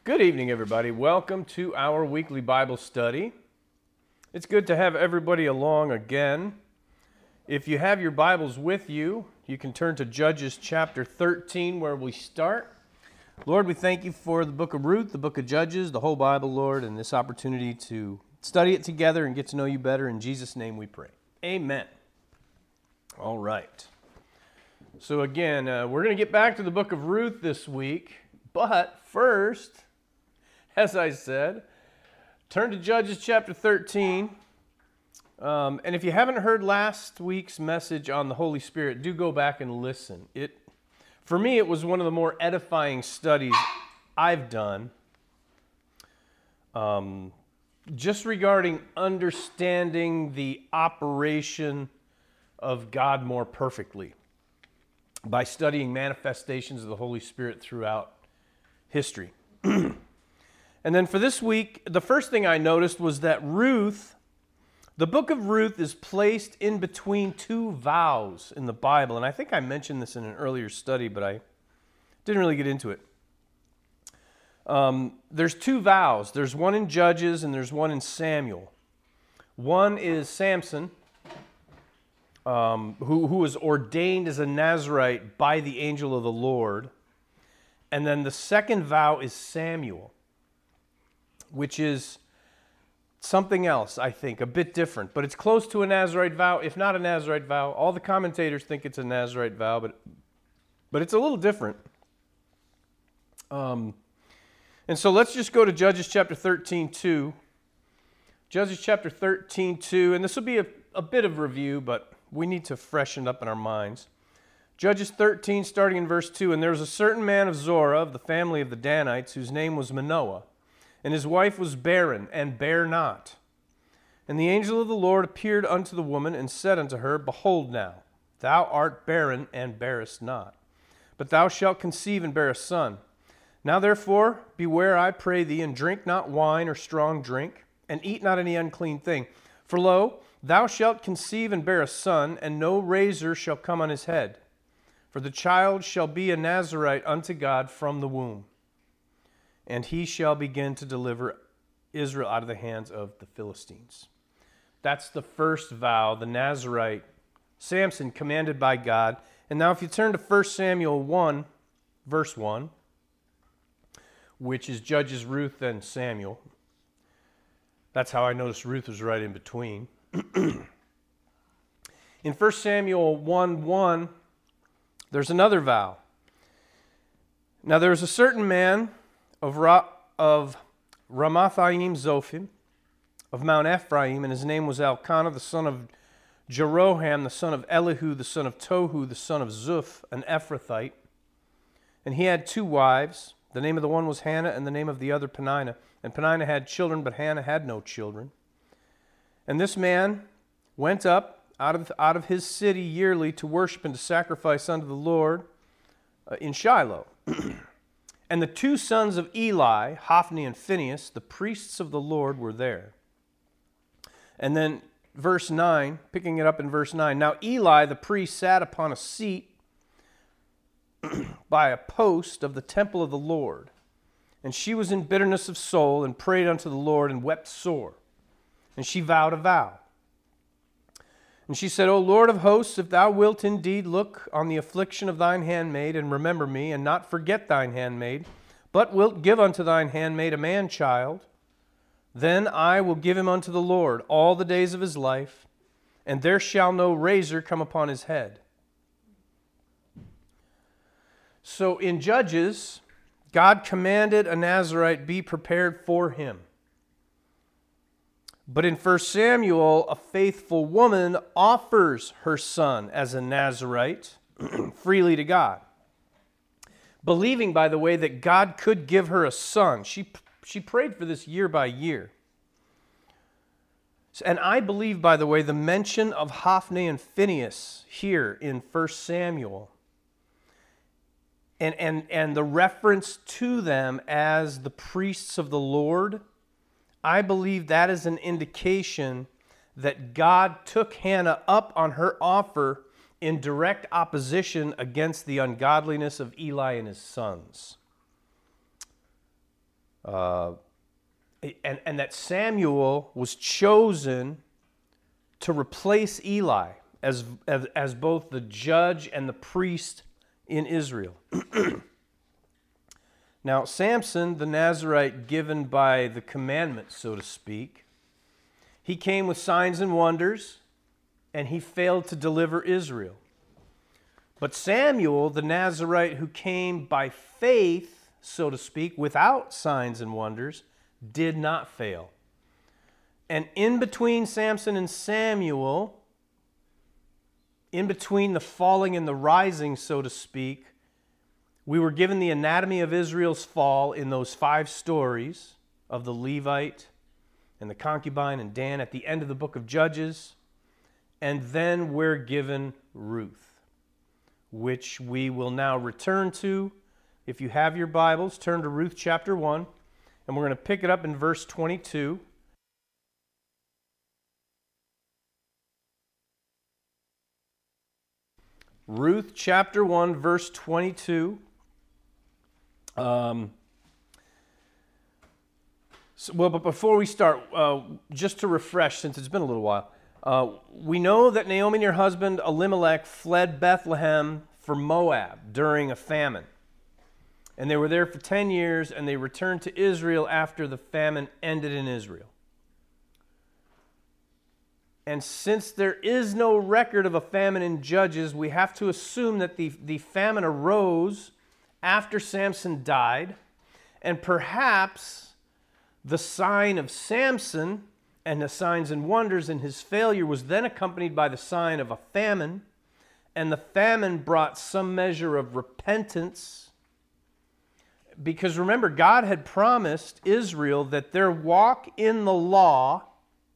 Good evening, everybody. Welcome to our weekly Bible study. It's good to have everybody along again. If you have your Bibles with you, you can turn to Judges chapter 13 where we start. Lord, we thank you for the book of Ruth, the book of Judges, the whole Bible, Lord, and this opportunity to study it together and get to know you better. In Jesus' name we pray. Amen. All right. So again, we're going to get back to the book of Ruth this week, but first, as I said, turn to Judges chapter 13. And if you haven't heard last week's message on the Holy Spirit, do go back and listen. For me, it was one of the more edifying studies I've done, just regarding understanding the operation of God more perfectly by studying manifestations of the Holy Spirit throughout history. And then for this week, the first thing I noticed was that the book of Ruth is placed in between two vows in the Bible. And I think I mentioned this in an earlier study, but I didn't really get into it. There's two vows. There's one in Judges and there's one in Samuel. One is Samson, who was ordained as a Nazirite by the angel of the Lord. And then the second vow is Samuel, which is something else, I think, a bit different. But it's close to a Nazirite vow, if not a Nazirite vow. All the commentators think it's a Nazirite vow, but it's a little different. And so let's just go to Judges chapter 13:2. Judges chapter 13:2, and this will be a bit of review, but we need to freshen up in our minds. Judges 13, starting in verse 2, and there was a certain man of Zorah, of the family of the Danites, whose name was Manoah. And his wife was barren, and bare not. And the angel of the Lord appeared unto the woman, and said unto her, Behold now, thou art barren, and bearest not. But thou shalt conceive and bear a son. Now therefore, beware, I pray thee, and drink not wine or strong drink, and eat not any unclean thing. For lo, thou shalt conceive and bear a son, and no razor shall come on his head. For the child shall be a Nazirite unto God from the womb. And he shall begin to deliver Israel out of the hands of the Philistines. That's the first vow, the Nazirite, Samson, commanded by God. And now if you turn to 1 Samuel 1, verse 1, which is Judges, Ruth, and Samuel. That's how I noticed Ruth was right in between. In 1 Samuel 1:1, there's another vow. Now there was a certain man of Ramathaim Zophim, of Mount Ephraim, and his name was Elkanah, the son of Jeroham, the son of Elihu, the son of Tohu, the son of Zuph, an Ephrathite. And he had two wives. The name of the one was Hannah, and the name of the other Peninnah. And Peninnah had children, but Hannah had no children. And this man went up out of his city yearly to worship and to sacrifice unto the Lord in Shiloh. And the two sons of Eli, Hophni and Phinehas, the priests of the Lord, were there. And then verse 9, picking it up in verse 9. Now Eli the priest sat upon a seat by a post of the temple of the Lord. And she was in bitterness of soul and prayed unto the Lord and wept sore. And she vowed a vow. And she said, O Lord of hosts, if thou wilt indeed look on the affliction of thine handmaid, and remember me, and not forget thine handmaid, but wilt give unto thine handmaid a man-child, then I will give him unto the Lord all the days of his life, and there shall no razor come upon his head. So in Judges, God commanded a Nazirite be prepared for him. But in 1 Samuel, a faithful woman offers her son as a Nazirite freely to God, believing, by the way, that God could give her a son. She prayed for this year by year. And I believe, by the way, the mention of Hophni and Phinehas here in 1 Samuel and the reference to them as the priests of the Lord, I believe that is an indication that God took Hannah up on her offer in direct opposition against the ungodliness of Eli and his sons. Uh, and that Samuel was chosen to replace Eli as both the judge and the priest in Israel. Now, Samson, the Nazirite given by the commandment, so to speak, he came with signs and wonders, and he failed to deliver Israel. But Samuel, the Nazirite who came by faith, so to speak, without signs and wonders, did not fail. And in between Samson and Samuel, in between the falling and the rising, so to speak, we were given the anatomy of Israel's fall in those 5 stories of the Levite and the concubine and Dan at the end of the book of Judges. And then we're given Ruth, which we will now return to. If you have your Bibles, turn to Ruth chapter 1, and we're going to pick it up in verse 22. Ruth chapter 1, verse 22. But before we start, just to refresh, since it's been a little while, we know that Naomi and her husband Elimelech fled Bethlehem for Moab during a famine. And they were there for 10 years, and they returned to Israel after the famine ended in Israel. And since there is no record of a famine in Judges, we have to assume that the famine arose after Samson died, and perhaps the sign of Samson and the signs and wonders in his failure was then accompanied by the sign of a famine, and the famine brought some measure of repentance. Because remember, God had promised Israel that their walk in the law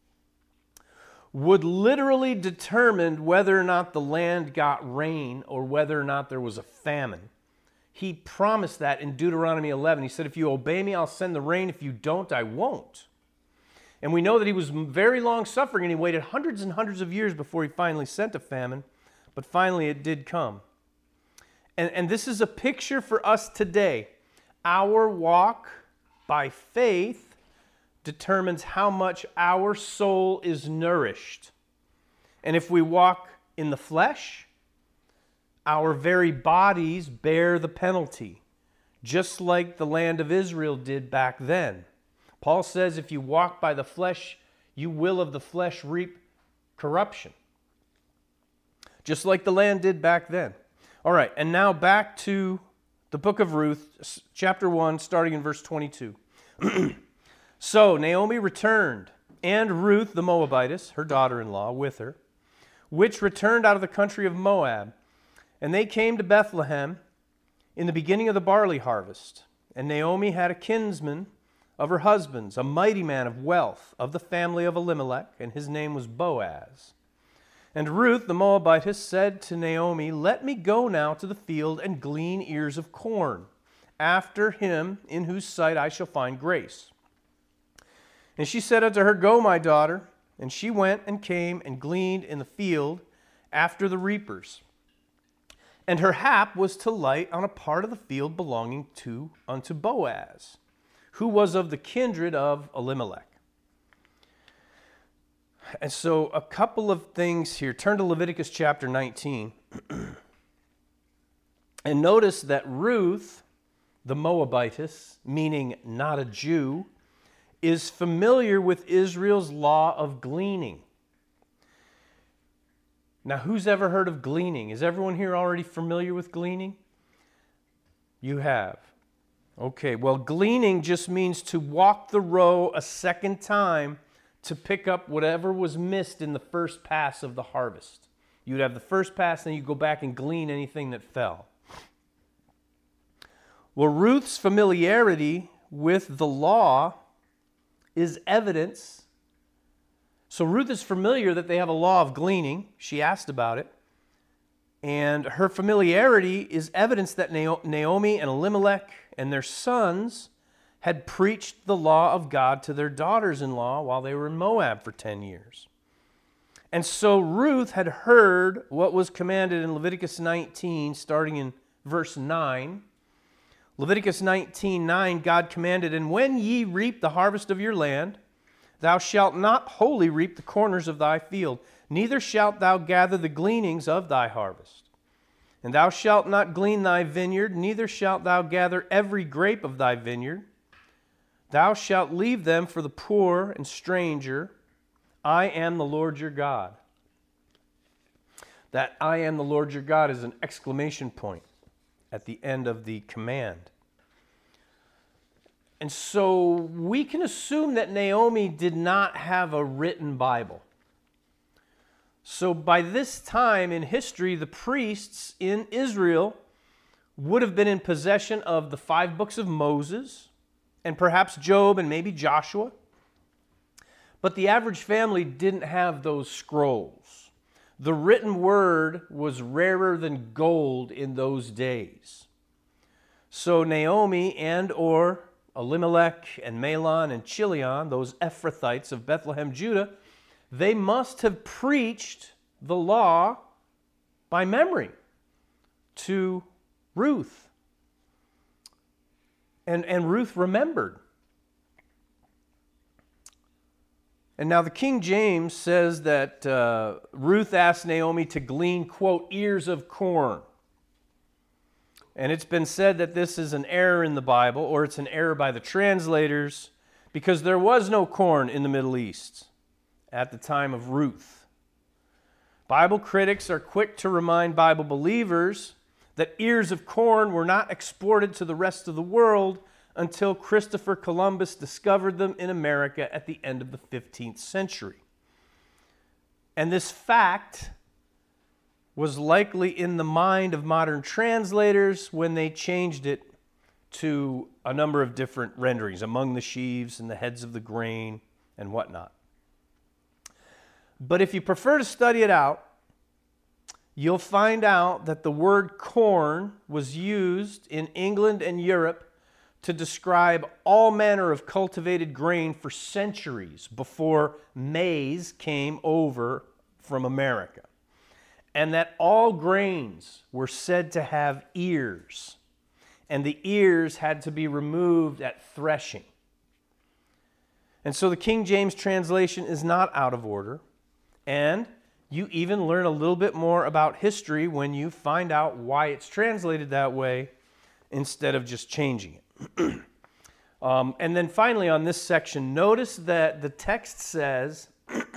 would literally determine whether or not the land got rain or whether or not there was a famine. He promised that in Deuteronomy 11. He said, if you obey me, I'll send the rain. If you don't, I won't. And we know that he was very long-suffering, and he waited hundreds and hundreds of years before he finally sent a famine. But finally, it did come. And this is a picture for us today. Our walk by faith determines how much our soul is nourished. And if we walk in the flesh, our very bodies bear the penalty, just like the land of Israel did back then. Paul says if you walk by the flesh, you will of the flesh reap corruption, just like the land did back then. All right, and now back to the book of Ruth, chapter 1, starting in verse 22. So Naomi returned, and Ruth the Moabitess, her daughter-in-law, with her, which returned out of the country of Moab. And they came to Bethlehem in the beginning of the barley harvest. And Naomi had a kinsman of her husband's, a mighty man of wealth, of the family of Elimelech, and his name was Boaz. And Ruth the Moabitess said to Naomi, let me go now to the field and glean ears of corn, after him in whose sight I shall find grace. And she said unto her, go, my daughter. And she went and came and gleaned in the field after the reapers. And her hap was to light on a part of the field belonging unto Boaz, who was of the kindred of Elimelech. And so a couple of things here. Turn to Leviticus chapter 19. And notice that Ruth, the Moabitess, meaning not a Jew, is familiar with Israel's law of gleaning. Now, who's ever heard of gleaning? Is everyone here already familiar with gleaning? You have. Okay, well, gleaning just means to walk the row a second time to pick up whatever was missed in the first pass of the harvest. You'd have the first pass, then you go back and glean anything that fell. Well, Ruth's familiarity with the law is evidence. So Ruth is familiar that they have a law of gleaning. She asked about it. And her familiarity is evidence that Naomi and Elimelech and their sons had preached the law of God to their daughters-in-law while they were in Moab for 10 years. And so Ruth had heard what was commanded in Leviticus 19, starting in verse 9. Leviticus 19:9, God commanded, "And when ye reap the harvest of your land, thou shalt not wholly reap the corners of thy field, neither shalt thou gather the gleanings of thy harvest. And thou shalt not glean thy vineyard, neither shalt thou gather every grape of thy vineyard. Thou shalt leave them for the poor and stranger. I am the Lord your God." That "I am the Lord your God" is an exclamation point at the end of the command. And so we can assume that Naomi did not have a written Bible. So by this time in history, the priests in Israel would have been in possession of the 5 books of Moses, and perhaps Job and maybe Joshua. But the average family didn't have those scrolls. The written word was rarer than gold in those days. So Naomi and or Elimelech and Mahlon and Chilion, those Ephrathites of Bethlehem, Judah, they must have preached the law by memory to Ruth. And Ruth remembered. And now the King James says that Ruth asked Naomi to glean, quote, ears of corn. And it's been said that this is an error in the Bible, or it's an error by the translators, because there was no corn in the Middle East at the time of Ruth. Bible critics are quick to remind Bible believers that ears of corn were not exported to the rest of the world until Christopher Columbus discovered them in America at the end of the 15th century. And this fact was likely in the mind of modern translators when they changed it to a number of different renderings, among the sheaves and the heads of the grain and whatnot. But if you prefer to study it out, you'll find out that the word corn was used in England and Europe to describe all manner of cultivated grain for centuries before maize came over from America. And that all grains were said to have ears, and the ears had to be removed at threshing. And so the King James translation is not out of order, and you even learn a little bit more about history when you find out why it's translated that way instead of just changing it. And then finally on this section, notice that the text says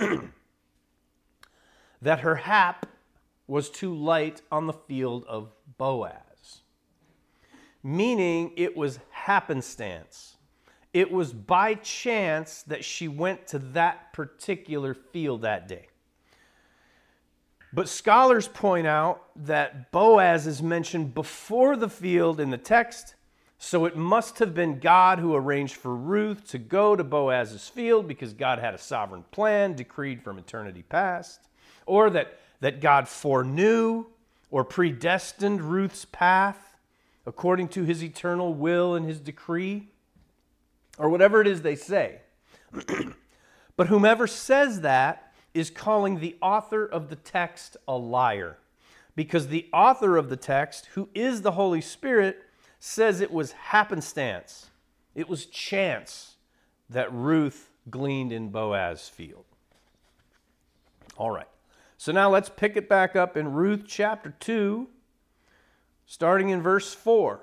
that her hap was to light on the field of Boaz, meaning it was happenstance. It was by chance that she went to that particular field that day. But scholars point out that Boaz is mentioned before the field in the text, so it must have been God who arranged for Ruth to go to Boaz's field because God had a sovereign plan decreed from eternity past, or that God foreknew or predestined Ruth's path according to his eternal will and his decree, or whatever it is they say. But whomever says that is calling the author of the text a liar, because the author of the text, who is the Holy Spirit, says it was happenstance. It was chance that Ruth gleaned in Boaz's field. All right. So now let's pick it back up in Ruth chapter 2, starting in verse 4.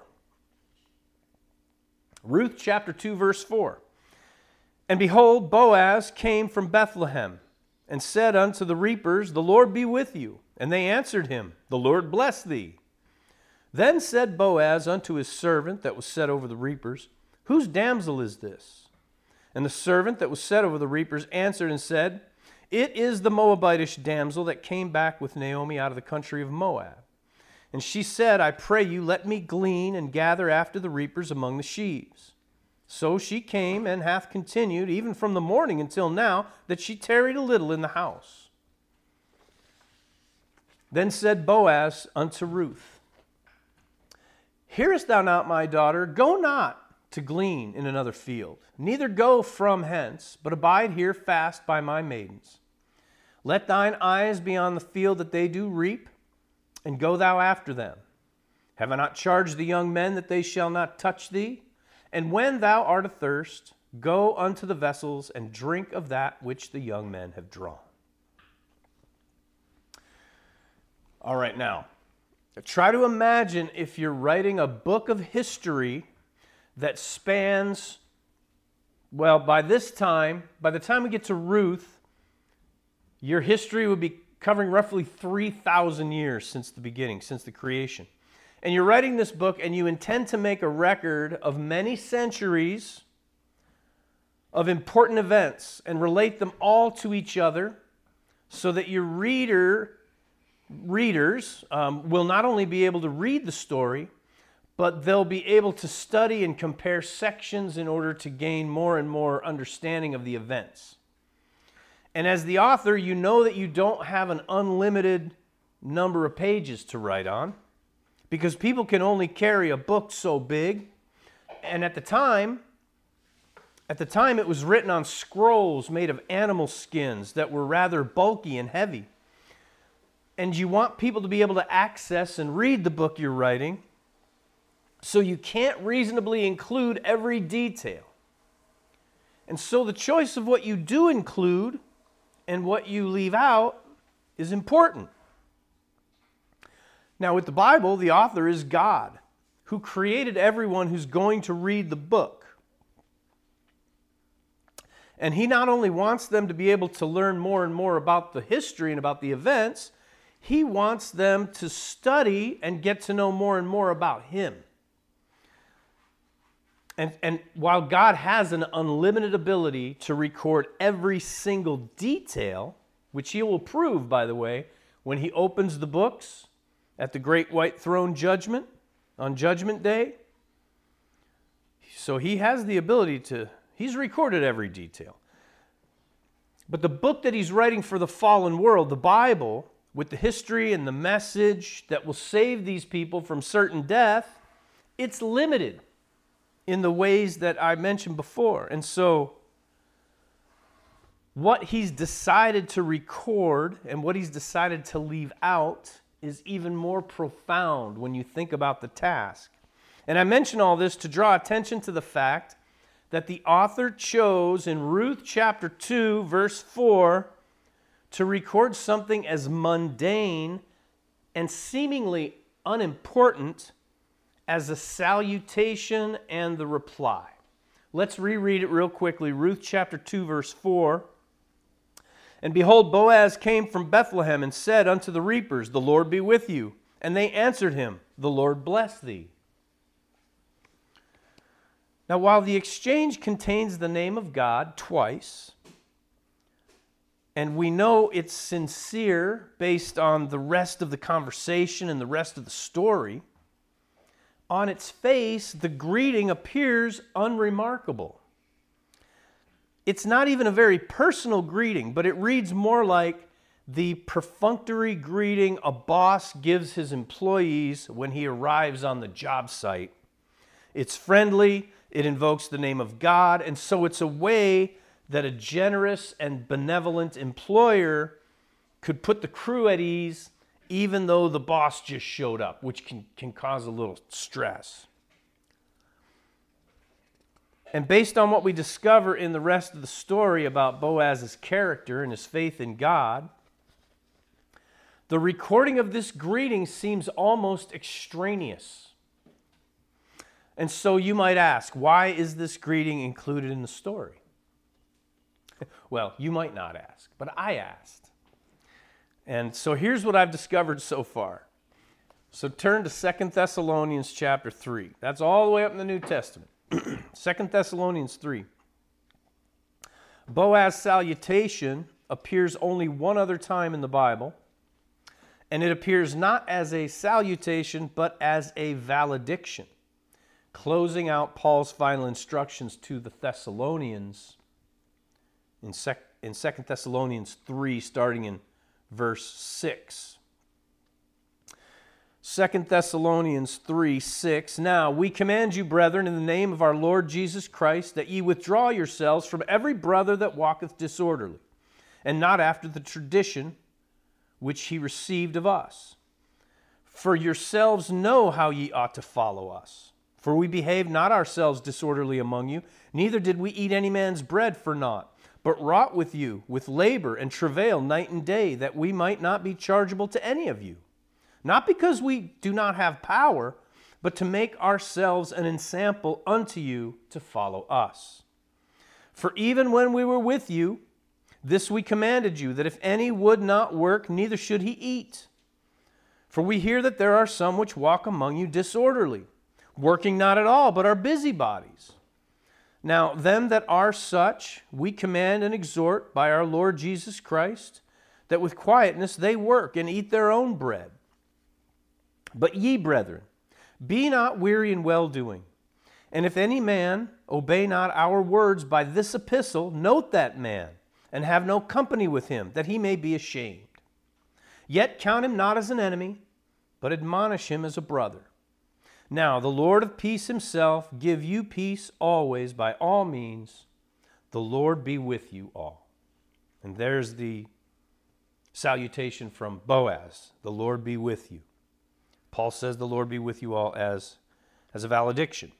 Ruth chapter 2, verse 4. "And behold, Boaz came from Bethlehem, and said unto the reapers, The Lord be with you. And they answered him, The Lord bless thee. Then said Boaz unto his servant that was set over the reapers, Whose damsel is this? And the servant that was set over the reapers answered and said, It is the Moabitish damsel that came back with Naomi out of the country of Moab. And she said, I pray you, let me glean and gather after the reapers among the sheaves. So she came and hath continued, even from the morning until now, that she tarried a little in the house. Then said Boaz unto Ruth, Hearest thou not, my daughter? Go not to glean in another field, neither go from hence, but abide here fast by my maidens. Let thine eyes be on the field that they do reap, and go thou after them. Have I not charged the young men that they shall not touch thee? And when thou art athirst, go unto the vessels and drink of that which the young men have drawn. All right, now, try to imagine if you're writing a book of history that spans, well, by the time we get to Ruth, your history would be covering roughly 3,000 years since the beginning, since the creation. And you're writing this book and you intend to make a record of many centuries of important events and relate them all to each other so that your readers will not only be able to read the story, but they'll be able to study and compare sections in order to gain more and more understanding of the events. And as the author, you know that you don't have an unlimited number of pages to write on, because people can only carry a book so big. And at the time it was written on scrolls made of animal skins that were rather bulky and heavy. And you want people to be able to access and read the book you're writing, so you can't reasonably include every detail. And so the choice of what you do include and what you leave out is important. Now, with the Bible, the author is God, who created everyone who's going to read the book. And he not only wants them to be able to learn more and more about the history and about the events, he wants them to study and get to know more and more about him. And while God has an unlimited ability to record every single detail, which he will prove, by the way, when he opens the books at the great white throne judgment on Judgment Day. So he has the ability he's recorded every detail. But the book that he's writing for the fallen world, the Bible, with the history and the message that will save these people from certain death, it's limited in the ways that I mentioned before. And so what he's decided to record and what he's decided to leave out is even more profound when you think about the task. And I mention all this to draw attention to the fact that the author chose in Ruth chapter 2, verse 4, to record something as mundane and seemingly unimportant as a salutation and the reply. Let's reread it real quickly. Ruth chapter 2, verse 4. And behold, Boaz came from Bethlehem and said unto the reapers, The Lord be with you. And they answered him, The Lord bless thee. Now, while the exchange contains the name of God twice, and we know it's sincere based on the rest of the conversation and the rest of the story, on its face, the greeting appears unremarkable. It's not even a very personal greeting, but it reads more like the perfunctory greeting a boss gives his employees when he arrives on the job site. It's friendly, it invokes the name of God, and so it's a way that a generous and benevolent employer could put the crew at ease, even though the boss just showed up, which can cause a little stress. And based on what we discover in the rest of the story about Boaz's character and his faith in God, the recording of this greeting seems almost extraneous. And so you might ask, why is this greeting included in the story? Well, you might not ask, but I asked. And so here's what I've discovered so far. So turn to 2 Thessalonians chapter 3. That's all the way up in the New Testament. 2 Thessalonians 3. Boaz's salutation appears only one other time in the Bible, and it appears not as a salutation, but as a valediction, closing out Paul's final instructions to the Thessalonians in 2 Thessalonians 3, starting in verse 6. 2 Thessalonians 3, 6. Now we command you, brethren, in the name of our Lord Jesus Christ, that ye withdraw yourselves from every brother that walketh disorderly, and not after the tradition which he received of us. For yourselves know how ye ought to follow us. For we behaved not ourselves disorderly among you, neither did we eat any man's bread for naught, but wrought with you with labor and travail night and day, that we might not be chargeable to any of you. Not because we do not have power, but to make ourselves an ensample unto you to follow us. For even when we were with you, this we commanded you, that if any would not work, neither should he eat. For we hear that there are some which walk among you disorderly, working not at all, but are busybodies. Now them that are such we command and exhort by our Lord Jesus Christ, that with quietness they work and eat their own bread. But ye, brethren, be not weary in well-doing. And if any man obey not our words by this epistle, note that man, and have no company with him, that he may be ashamed. Yet count him not as an enemy, but admonish him as a brother. Now the Lord of peace himself give you peace always by all means. The Lord be with you all. And there's the salutation from Boaz. The Lord be with you. Paul says the Lord be with you all as a valediction.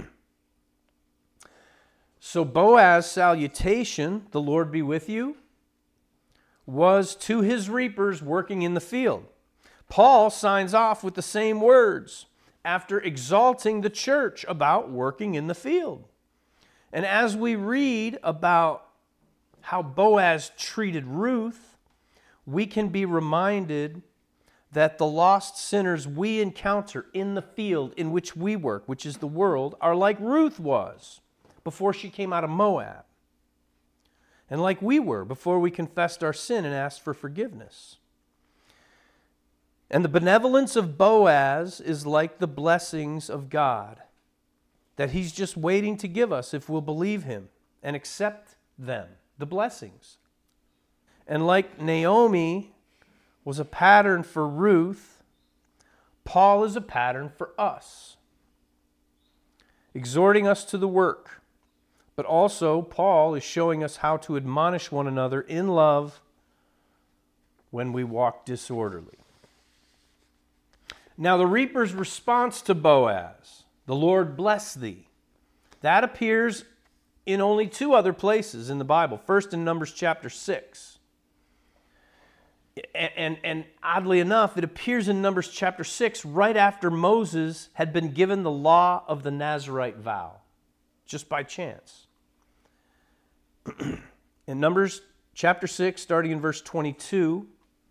So Boaz's salutation, the Lord be with you, was to his reapers working in the field. Paul signs off with the same words after exalting the church about working in the field. And as we read about how Boaz treated Ruth, we can be reminded that the lost sinners we encounter in the field in which we work, which is the world, are like Ruth was before she came out of Moab. And like we were before we confessed our sin and asked for forgiveness. And the benevolence of Boaz is like the blessings of God that he's just waiting to give us if we'll believe him and accept them, the blessings. And like Naomi was a pattern for Ruth, Paul is a pattern for us, exhorting us to the work. But also, Paul is showing us how to admonish one another in love when we walk disorderly. Now, the reaper's response to Boaz, the Lord bless thee, that appears in only two other places in the Bible. First in Numbers chapter 6. And oddly enough, it appears in Numbers chapter 6 right after Moses had been given the law of the Nazirite vow, just by chance. In Numbers chapter 6, starting in verse 22,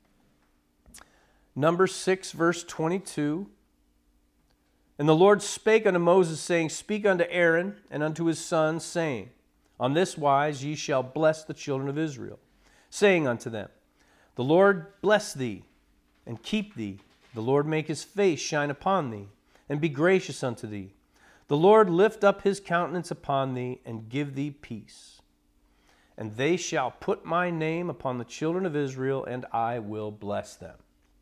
Numbers 6, verse 22, and the Lord spake unto Moses, saying, Speak unto Aaron and unto his sons, saying, On this wise ye shall bless the children of Israel, saying unto them, The Lord bless thee and keep thee. The Lord make his face shine upon thee and be gracious unto thee. The Lord lift up his countenance upon thee and give thee peace. And they shall put my name upon the children of Israel, and I will bless them.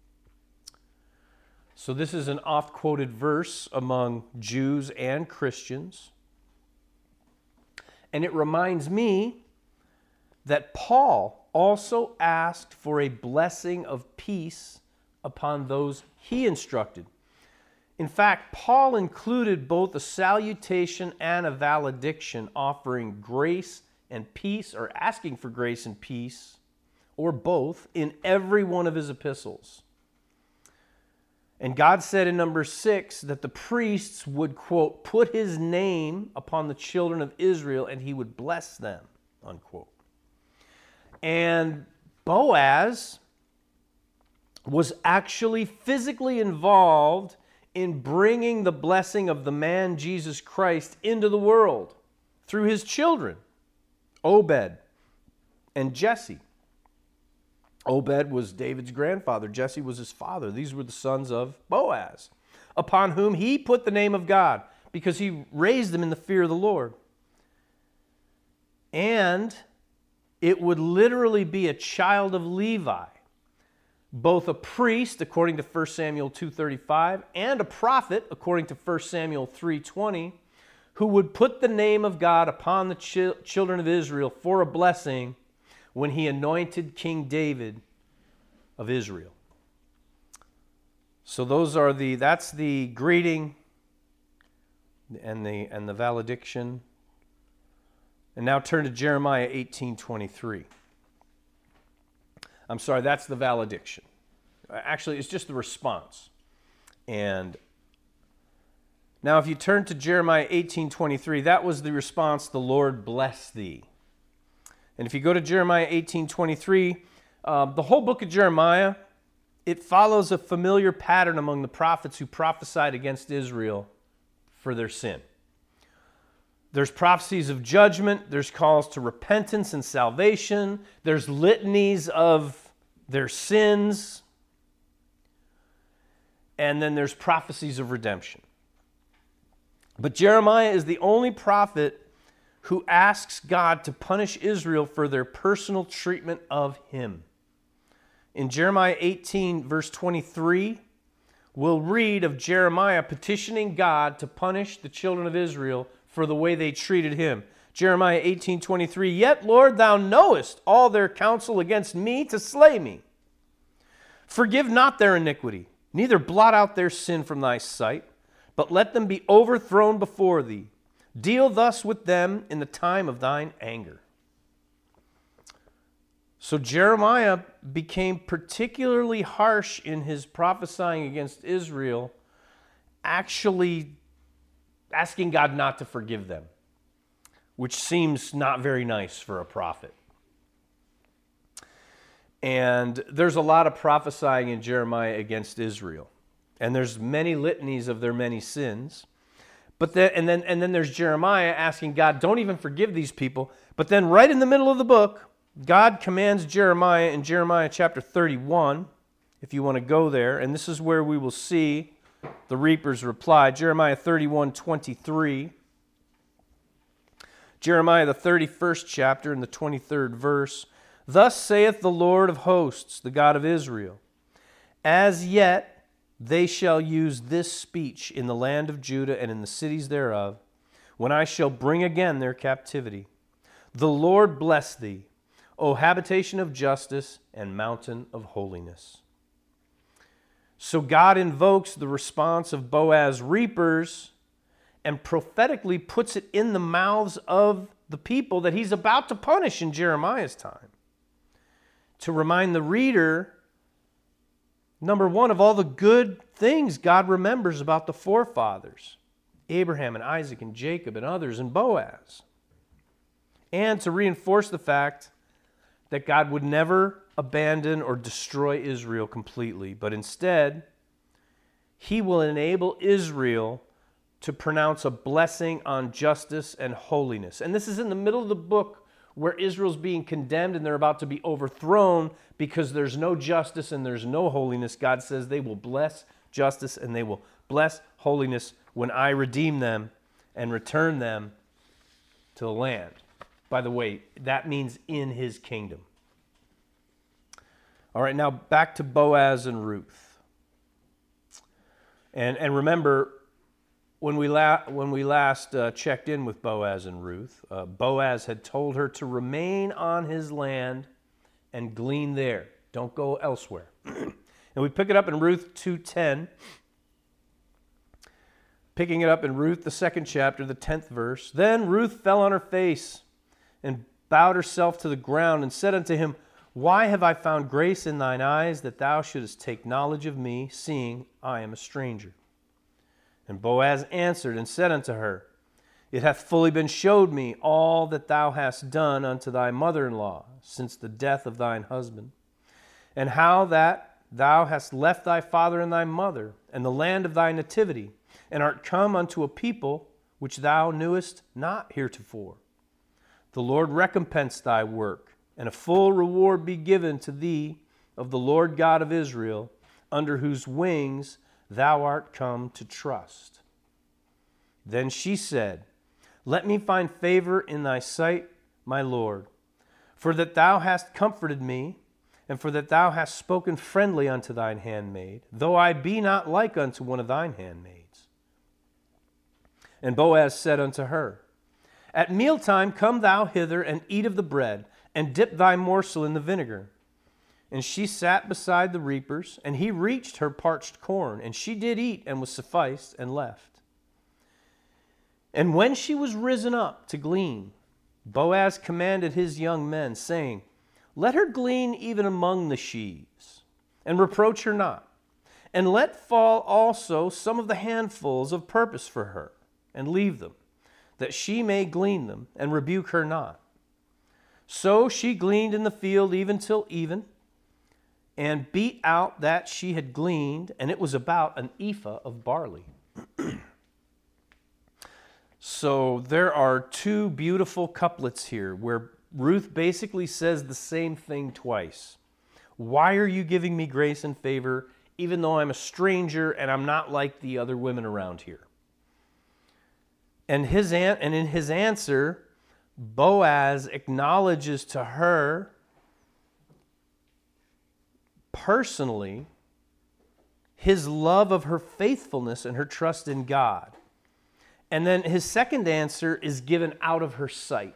So this is an oft-quoted verse among Jews and Christians. And it reminds me that Paul also asked for a blessing of peace upon those he instructed. In fact, Paul included both a salutation and a valediction, offering grace and peace, or asking for grace and peace, or both, in every one of his epistles. And God said in Numbers 6 that the priests would, quote, put his name upon the children of Israel and he would bless them, unquote. And Boaz was actually physically involved in bringing the blessing of the man Jesus Christ into the world through his children, Obed and Jesse. Obed was David's grandfather. Jesse was his father. These were the sons of Boaz, upon whom he put the name of God because he raised them in the fear of the Lord. And it would literally be a child of Levi, both a priest, according to 1 Samuel 2:35, and a prophet, according to 1 Samuel 3:20, who would put the name of God upon the children of Israel for a blessing when he anointed King David of Israel. So that's the greeting and the valediction. And now turn to Jeremiah 18:23. I'm sorry, that's the valediction. Actually, it's just the response. And now if you turn to Jeremiah 18:23, that was the response, the Lord bless thee. And if you go to Jeremiah 18:23, the whole book of Jeremiah, it follows a familiar pattern among the prophets who prophesied against Israel for their sin. There's prophecies of judgment, there's calls to repentance and salvation, there's litanies of their sins, and then there's prophecies of redemption. But Jeremiah is the only prophet who asks God to punish Israel for their personal treatment of him. In Jeremiah 18, verse 23, we'll read of Jeremiah petitioning God to punish the children of Israel for the way they treated him. Jeremiah 18:23, yet, Lord, thou knowest all their counsel against me to slay me. Forgive not their iniquity, neither blot out their sin from thy sight, but let them be overthrown before thee. Deal thus with them in the time of thine anger. So Jeremiah became particularly harsh in his prophesying against Israel, actually asking God not to forgive them, which seems not very nice for a prophet. And there's a lot of prophesying in Jeremiah against Israel. And there's many litanies of their many sins. But then there's Jeremiah asking God, don't even forgive these people. But then right in the middle of the book, God commands Jeremiah in Jeremiah chapter 31, if you want to go there, and this is where we will see the reaper's reply. Jeremiah 31:23. Jeremiah the 31st chapter and the 23rd verse. Thus saith the Lord of hosts, the God of Israel, as yet they shall use this speech in the land of Judah and in the cities thereof, when I shall bring again their captivity. The Lord bless thee, O habitation of justice and mountain of holiness. So God invokes the response of Boaz's reapers and prophetically puts it in the mouths of the people that he's about to punish in Jeremiah's time, to remind the reader, number one, of all the good things God remembers about the forefathers, Abraham and Isaac and Jacob and others, and Boaz. And to reinforce the fact that God would never abandon or destroy Israel completely, but instead, he will enable Israel to pronounce a blessing on justice and holiness. And this is in the middle of the book where Israel's being condemned and they're about to be overthrown because there's no justice and there's no holiness. God says they will bless justice and they will bless holiness when I redeem them and return them to the land. By the way, that means in his kingdom. All right, now back to Boaz and Ruth. And remember, when we last checked in with Boaz and Ruth, Boaz had told her to remain on his land and glean there. Don't go elsewhere. And we pick it up in Ruth 2:10. Picking it up in Ruth, the 2nd chapter, the 10th verse. Then Ruth fell on her face and bowed herself to the ground and said unto him, Why have I found grace in thine eyes, that thou shouldest take knowledge of me, seeing I am a stranger? And Boaz answered and said unto her, It hath fully been showed me all that thou hast done unto thy mother-in-law since the death of thine husband, and how that thou hast left thy father and thy mother, and the land of thy nativity, and art come unto a people which thou knewest not heretofore. The Lord recompense thy work, and a full reward be given to thee of the Lord God of Israel, under whose wings thou art come to trust. Then she said, Let me find favor in thy sight, my Lord, for that thou hast comforted me, and for that thou hast spoken friendly unto thine handmaid, though I be not like unto one of thine handmaids. And Boaz said unto her, At mealtime come thou hither and eat of the bread, and dip thy morsel in the vinegar. And she sat beside the reapers, and he reached her parched corn, and she did eat and was sufficed and left. And when she was risen up to glean, Boaz commanded his young men, saying, Let her glean even among the sheaves, and reproach her not. And let fall also some of the handfuls of purpose for her, and leave them, that she may glean them, and rebuke her not. So she gleaned in the field even till even, and beat out that she had gleaned, and it was about an ephah of barley. So there are two beautiful couplets here where Ruth basically says the same thing twice. Why are you giving me grace and favor, even though I'm a stranger and I'm not like the other women around here? And in his answer, Boaz acknowledges to her personally his love of her faithfulness and her trust in God. And then his second answer is given out of her sight.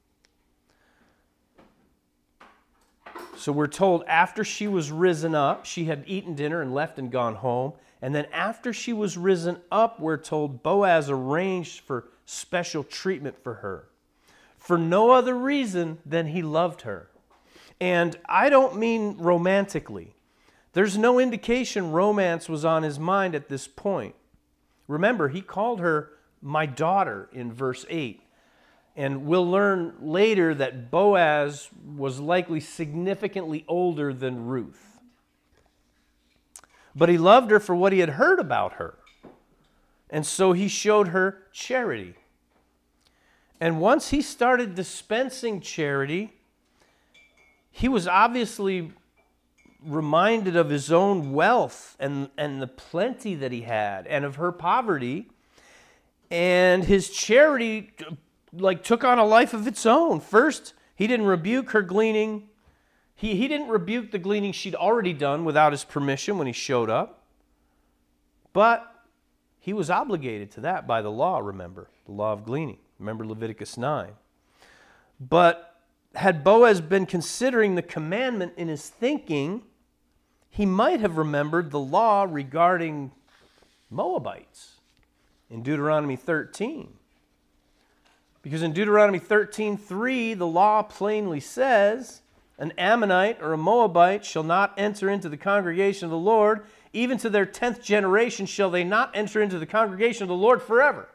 So we're told after she was risen up, she had eaten dinner and left and gone home. And then after she was risen up, we're told Boaz arranged for special treatment for her, for no other reason than he loved her. And I don't mean romantically. There's no indication romance was on his mind at this point. Remember, he called her my daughter in verse 8. And we'll learn later that Boaz was likely significantly older than Ruth. But he loved her for what he had heard about her. And so he showed her charity. And once he started dispensing charity, he was obviously reminded of his own wealth and the plenty that he had, and of her poverty. And his charity took on a life of its own. First, he didn't rebuke her gleaning. He didn't rebuke the gleaning she'd already done without his permission when he showed up. But he was obligated to that by the law, remember, the law of gleaning. Remember Leviticus 9. But had Boaz been considering the commandment in his thinking, he might have remembered the law regarding Moabites in Deuteronomy 13. Because in Deuteronomy 13:3, the law plainly says, an Ammonite or a Moabite shall not enter into the congregation of the Lord. Even to their 10th generation shall they not enter into the congregation of the Lord forever.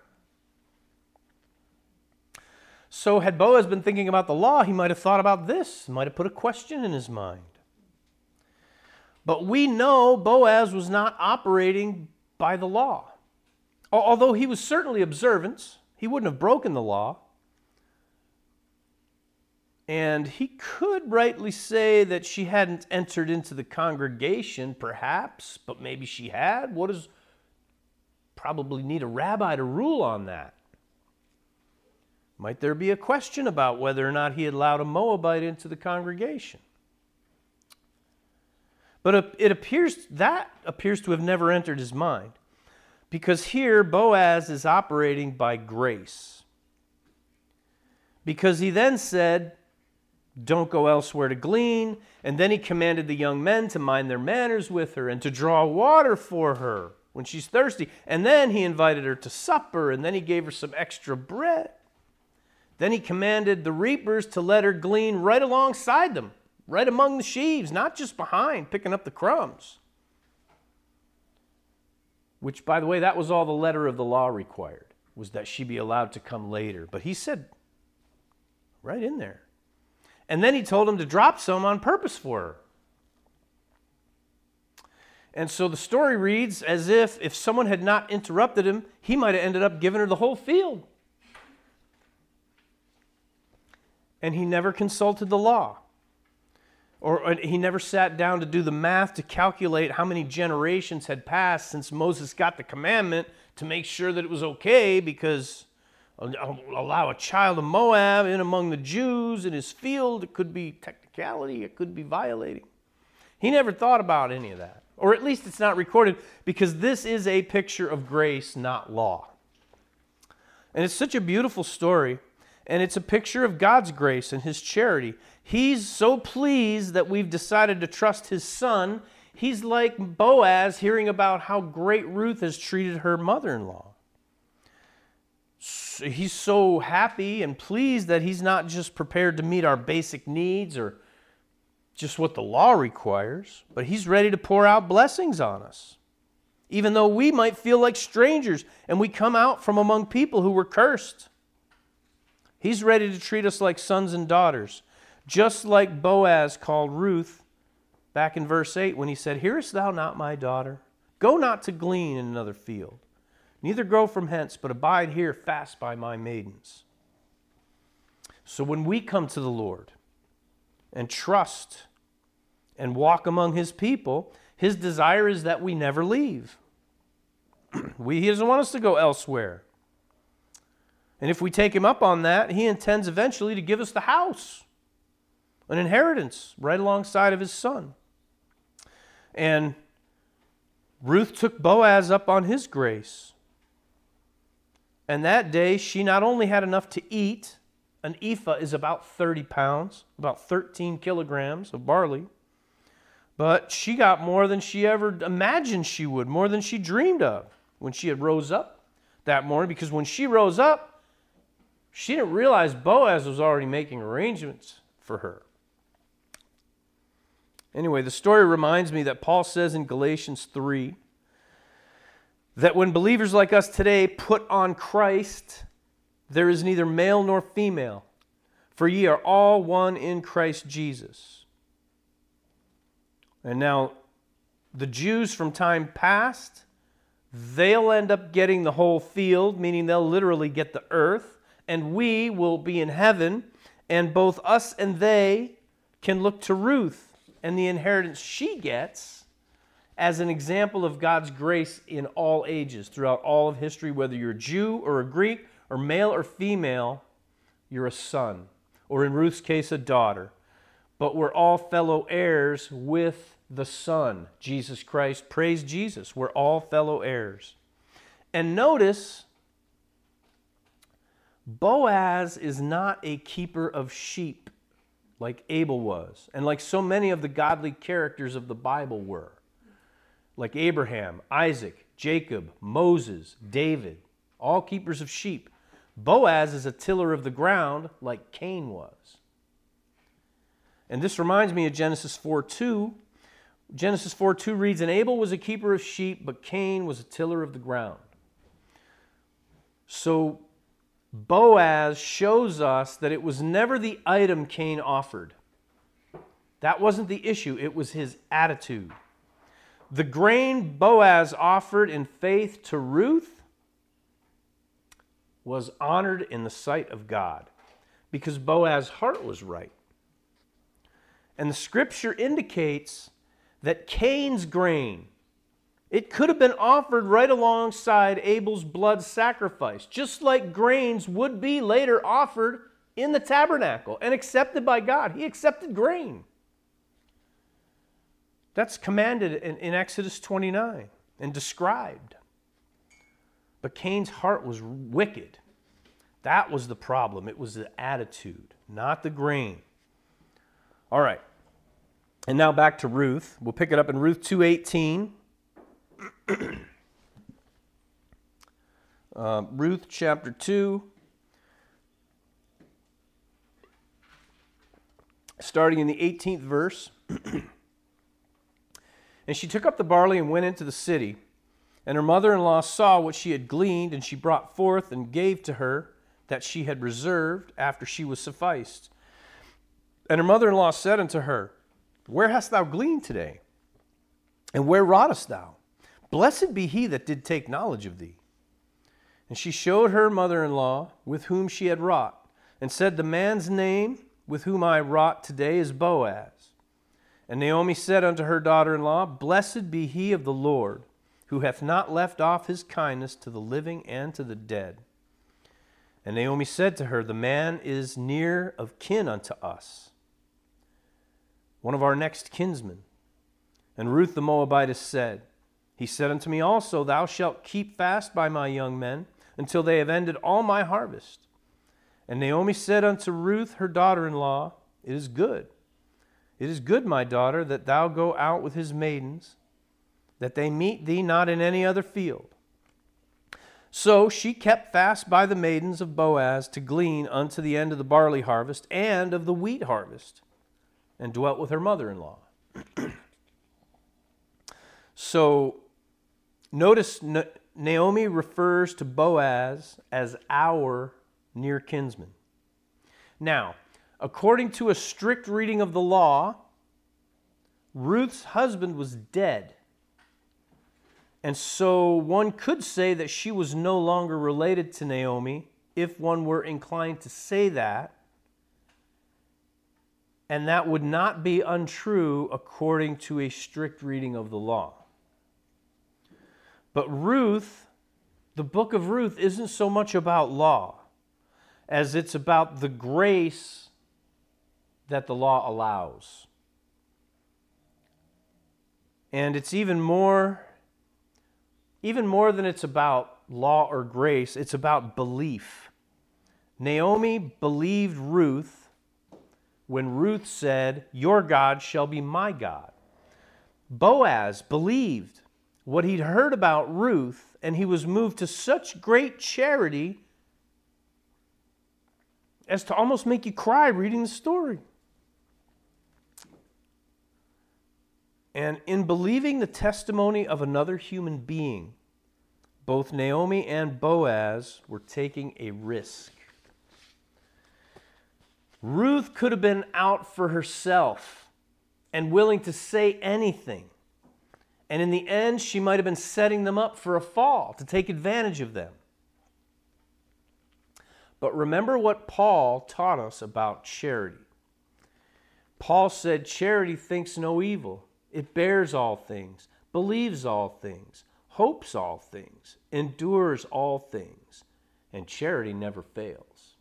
So had Boaz been thinking about the law, he might have thought about this, might have put a question in his mind. But we know Boaz was not operating by the law. Although he was certainly observant, he wouldn't have broken the law. And he could rightly say that she hadn't entered into the congregation, perhaps, but maybe she had. Probably need a rabbi to rule on that. Might there be a question about whether or not he had allowed a Moabite into the congregation? But it appears to have never entered his mind. Because here, Boaz is operating by grace. Because he then said, don't go elsewhere to glean. And then he commanded the young men to mind their manners with her and to draw water for her when she's thirsty. And then he invited her to supper, and then he gave her some extra bread. Then he commanded the reapers to let her glean right alongside them, right among the sheaves, not just behind, picking up the crumbs. Which, by the way, that was all the letter of the law required, was that she be allowed to come later. But he said, right in there. And then he told him to drop some on purpose for her. And so the story reads as if someone had not interrupted him, he might have ended up giving her the whole field. And he never consulted the law. Or he never sat down to do the math to calculate how many generations had passed since Moses got the commandment to make sure that it was okay, because allow a child of Moab in among the Jews in his field. It could be technicality. It could be violating. He never thought about any of that. Or at least it's not recorded, because this is a picture of grace, not law. And it's such a beautiful story. And it's a picture of God's grace and his charity. He's so pleased that we've decided to trust his son. He's like Boaz hearing about how great Ruth has treated her mother-in-law. He's so happy and pleased that he's not just prepared to meet our basic needs or just what the law requires, but he's ready to pour out blessings on us. Even though we might feel like strangers and we come out from among people who were cursed. He's ready to treat us like sons and daughters, just like Boaz called Ruth back in verse 8 when he said, "Hearest thou not, my daughter? Go not to glean in another field. Neither go from hence, but abide here fast by my maidens." So when we come to the Lord and trust and walk among his people, his desire is that we never leave. He doesn't want us to go elsewhere. And if we take him up on that, he intends eventually to give us the house, an inheritance right alongside of his son. And Ruth took Boaz up on his grace. And that day, she not only had enough to eat, an ephah is about 30 pounds, about 13 kilograms of barley, but she got more than she ever imagined she would, more than she dreamed of when she had rose up that morning, because when she rose up, she didn't realize Boaz was already making arrangements for her. Anyway, the story reminds me that Paul says in Galatians 3 that when believers like us today put on Christ, there is neither male nor female, for ye are all one in Christ Jesus. And now, the Jews from time past, they'll end up getting the whole field, meaning they'll literally get the earth, and we will be in heaven, and both us and they can look to Ruth and the inheritance she gets as an example of God's grace in all ages, throughout all of history. Whether you're a Jew or a Greek or male or female, you're a son, or in Ruth's case, a daughter. But we're all fellow heirs with the Son, Jesus Christ. Praise Jesus. We're all fellow heirs. And notice, Boaz is not a keeper of sheep like Abel was, and like so many of the godly characters of the Bible were, like Abraham, Isaac, Jacob, Moses, David, all keepers of sheep. Boaz is a tiller of the ground like Cain was. And this reminds me of Genesis 4:2. Genesis 4:2 reads, "And Abel was a keeper of sheep, but Cain was a tiller of the ground." So Boaz shows us that it was never the item Cain offered. That wasn't the issue. It was his attitude. The grain Boaz offered in faith to Ruth was honored in the sight of God because Boaz's heart was right. And the scripture indicates that Cain's grain, it could have been offered right alongside Abel's blood sacrifice, just like grains would be later offered in the tabernacle and accepted by God. He accepted grain. That's commanded in Exodus 29 and described. But Cain's heart was wicked. That was the problem. It was the attitude, not the grain. All right. And now back to Ruth. We'll pick it up in Ruth 2:18. Ruth chapter 2, starting in the 18th verse. "And she took up the barley and went into the city. And her mother-in-law saw what she had gleaned, and she brought forth and gave to her that she had reserved after she was sufficed. And her mother-in-law said unto her, Where hast thou gleaned today? And where wroughtest thou? Blessed be he that did take knowledge of thee. And she showed her mother-in-law with whom she had wrought, and said, The man's name with whom I wrought today is Boaz. And Naomi said unto her daughter-in-law, Blessed be he of the Lord, who hath not left off his kindness to the living and to the dead. And Naomi said to her, The man is near of kin unto us, one of our next kinsmen. And Ruth the Moabitess said, He said unto me also, Thou shalt keep fast by my young men, until they have ended all my harvest. And Naomi said unto Ruth her daughter-in-law, It is good, my daughter, that thou go out with his maidens, that they meet thee not in any other field. So she kept fast by the maidens of Boaz to glean unto the end of the barley harvest and of the wheat harvest, and dwelt with her mother-in-law. So notice Naomi refers to Boaz as our near kinsman. Now, according to a strict reading of the law, Ruth's husband was dead. And so one could say that she was no longer related to Naomi, if one were inclined to say that. And that would not be untrue according to a strict reading of the law. But Ruth, the book of Ruth, isn't so much about law as it's about the grace that the law allows. And it's even more than it's about law or grace, it's about belief. Naomi believed Ruth when Ruth said, Your God shall be my God. Boaz believed what he'd heard about Ruth, and he was moved to such great charity as to almost make you cry reading the story. And in believing the testimony of another human being, both Naomi and Boaz were taking a risk. Ruth could have been out for herself and willing to say anything. And in the end, she might have been setting them up for a fall, to take advantage of them. But remember what Paul taught us about charity. Paul said, charity thinks no evil. It bears all things, believes all things, hopes all things, endures all things, and charity never fails.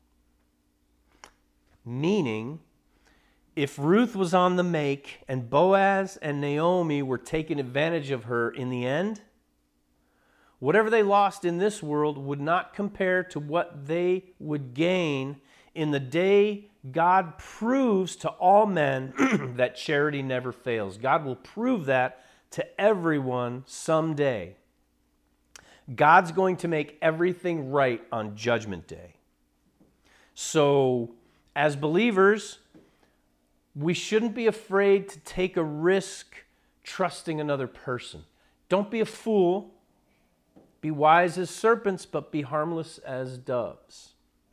Meaning, if Ruth was on the make and Boaz and Naomi were taking advantage of her in the end, whatever they lost in this world would not compare to what they would gain in the day God proves to all men that charity never fails. God will prove that to everyone someday. God's going to make everything right on Judgment Day. So, as believers, we shouldn't be afraid to take a risk trusting another person. Don't be a fool. Be wise as serpents, but be harmless as doves.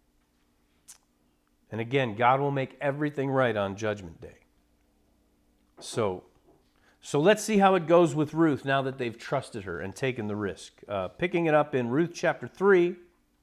And again, God will make everything right on Judgment Day. So let's see how it goes with Ruth now that they've trusted her and taken the risk. Picking it up in Ruth chapter 3,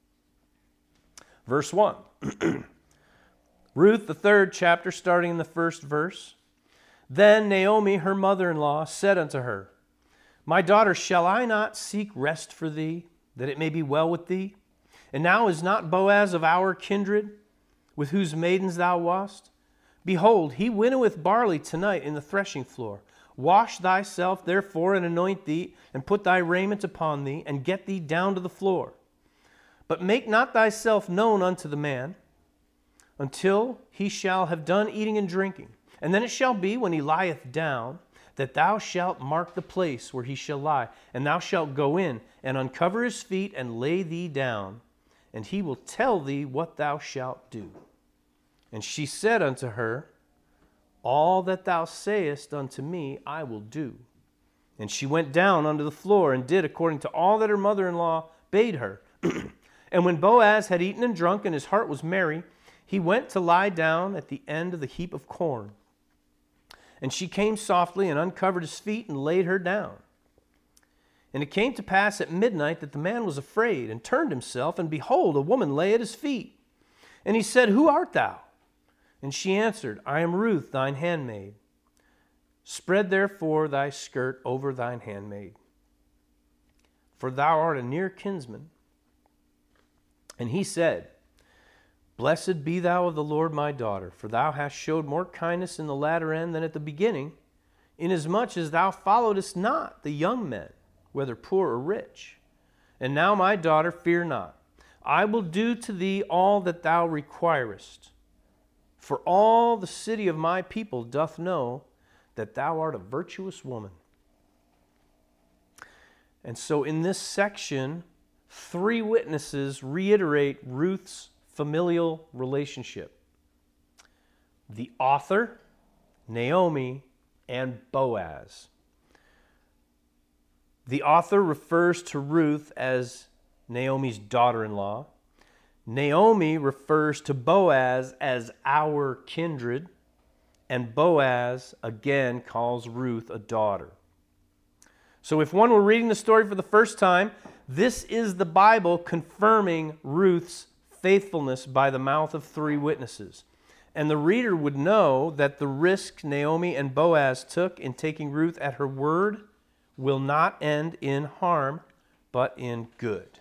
verse 1. Ruth, the third chapter, starting in the first verse. Then Naomi, her mother-in-law, said unto her, My daughter, shall I not seek rest for thee, that it may be well with thee? And now is not Boaz of our kindred, with whose maidens thou wast? Behold, he winnoweth barley tonight in the threshing floor. Wash thyself therefore, and anoint thee, and put thy raiment upon thee, and get thee down to the floor. But make not thyself known unto the man, until he shall have done eating and drinking. And then it shall be, when he lieth down, that thou shalt mark the place where he shall lie, and thou shalt go in, and uncover his feet, and lay thee down, and he will tell thee what thou shalt do. And she said unto her, All that thou sayest unto me I will do. And she went down unto the floor, and did according to all that her mother-in-law bade her. And when Boaz had eaten and drunk, and his heart was merry, he went to lie down at the end of the heap of corn. And she came softly and uncovered his feet and laid her down. And it came to pass at midnight that the man was afraid and turned himself, and behold, a woman lay at his feet. And he said, Who art thou? And she answered, I am Ruth, thine handmaid. Spread therefore thy skirt over thine handmaid, for thou art a near kinsman. And he said, Blessed be thou of the Lord, my daughter, for thou hast showed more kindness in the latter end than at the beginning, inasmuch as thou followedest not the young men, whether poor or rich. And now, my daughter, fear not. I will do to thee all that thou requirest. For all the city of my people doth know that thou art a virtuous woman. And so in this section, 3 witnesses reiterate Ruth's familial relationship. The author, Naomi, and Boaz. The author refers to Ruth as Naomi's daughter-in-law. Naomi refers to Boaz as our kindred, and Boaz again calls Ruth a daughter. So if one were reading the story for the first time, this is the Bible confirming Ruth's faithfulness by the mouth of 3 witnesses. And the reader would know that the risk Naomi and Boaz took in taking Ruth at her word will not end in harm, but in good.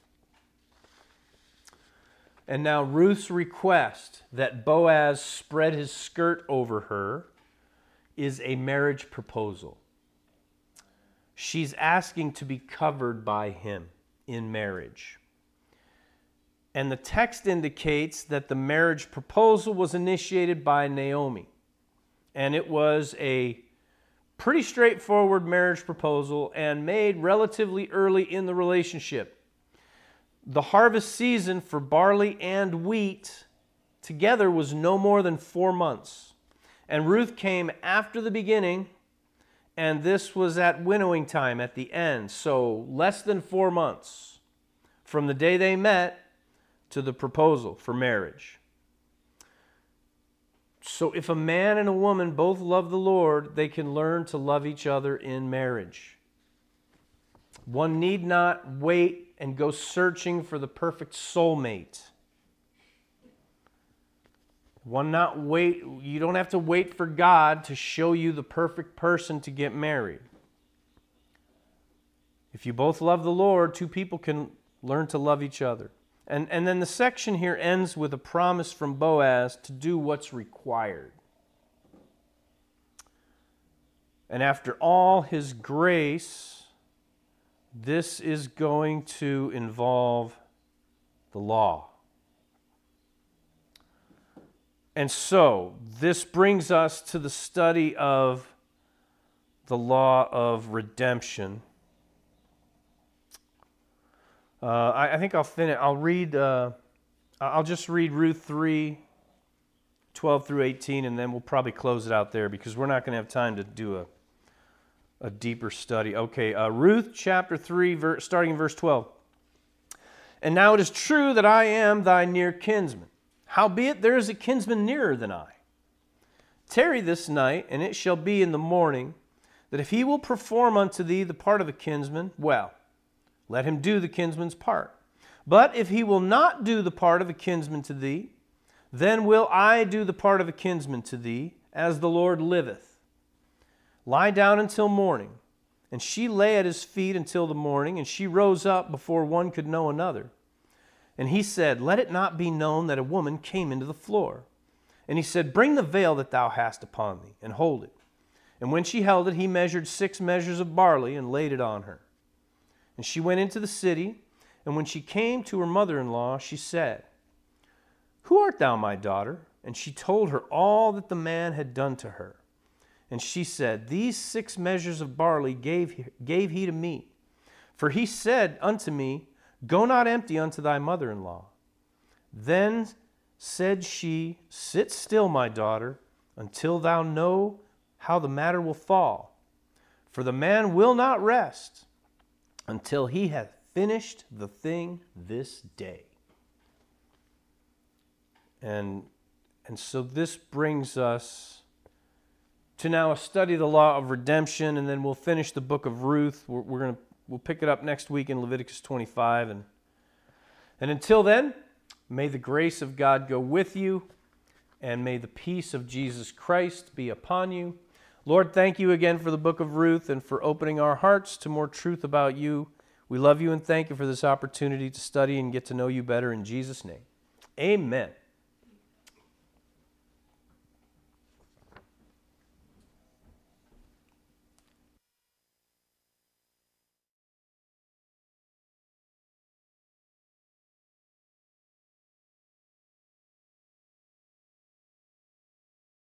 And now Ruth's request that Boaz spread his skirt over her is a marriage proposal. She's asking to be covered by him in marriage. And the text indicates that the marriage proposal was initiated by Naomi. And it was a pretty straightforward marriage proposal and made relatively early in the relationship. The harvest season for barley and wheat together was no more than 4 months. And Ruth came after the beginning, and this was at winnowing time at the end. So less than 4 months from the day they met to the proposal for marriage. So if a man and a woman both love the Lord, they can learn to love each other in marriage. One need not wait and go searching for the perfect soulmate. You don't have to wait for God to show you the perfect person to get married. If you both love the Lord, 2 people can learn to love each other. And then the section here ends with a promise from Boaz to do what's required. And after all his grace, this is going to involve the law. And so, this brings us to the study of the law of redemption. I think I'll finish. I'll just read Ruth 3, 12 through 18, and then we'll probably close it out there because we're not going to have time to do a deeper study. Okay, Ruth chapter 3, starting in verse 12. And now it is true that I am thy near kinsman. Howbeit there is a kinsman nearer than I. Tarry this night, and it shall be in the morning, that if he will perform unto thee the part of a kinsman, well, let him do the kinsman's part. But if he will not do the part of a kinsman to thee, then will I do the part of a kinsman to thee, as the Lord liveth. Lie down until morning. And she lay at his feet until the morning, and she rose up before one could know another. And he said, Let it not be known that a woman came into the floor. And he said, Bring the veil that thou hast upon thee, and hold it. And when she held it, he measured 6 measures of barley, and laid it on her. And she went into the city, and when she came to her mother-in-law, she said, Who art thou, my daughter? And she told her all that the man had done to her. And she said, These 6 measures of barley gave he to me. For he said unto me, Go not empty unto thy mother-in-law. Then said she, Sit still, my daughter, until thou know how the matter will fall. For the man will not rest until he hath finished the thing this day. And so this brings us to now study the law of redemption, and then we'll finish the book of Ruth. We'll pick it up next week in Leviticus 25. And until then, may the grace of God go with you, and may the peace of Jesus Christ be upon you. Lord, thank you again for the book of Ruth and for opening our hearts to more truth about you. We love you and thank you for this opportunity to study and get to know you better in Jesus' name. Amen.